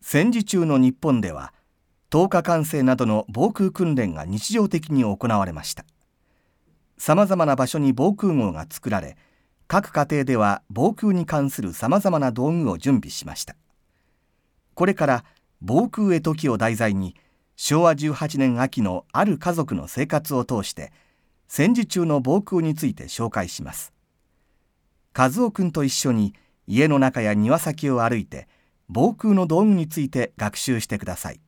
戦時中の日本では、投下管制などの防空訓練が日常的に行われました。さまざまな場所に防空壕が作られ、各家庭では防空に関するさまざまな道具を準備しました。これから防空へ時を題材に、昭和18年秋のある家族の生活を通して、戦時中の防空について紹介します。和夫くんと一緒に家の中や庭先を歩いて、防空の道具について学習してください。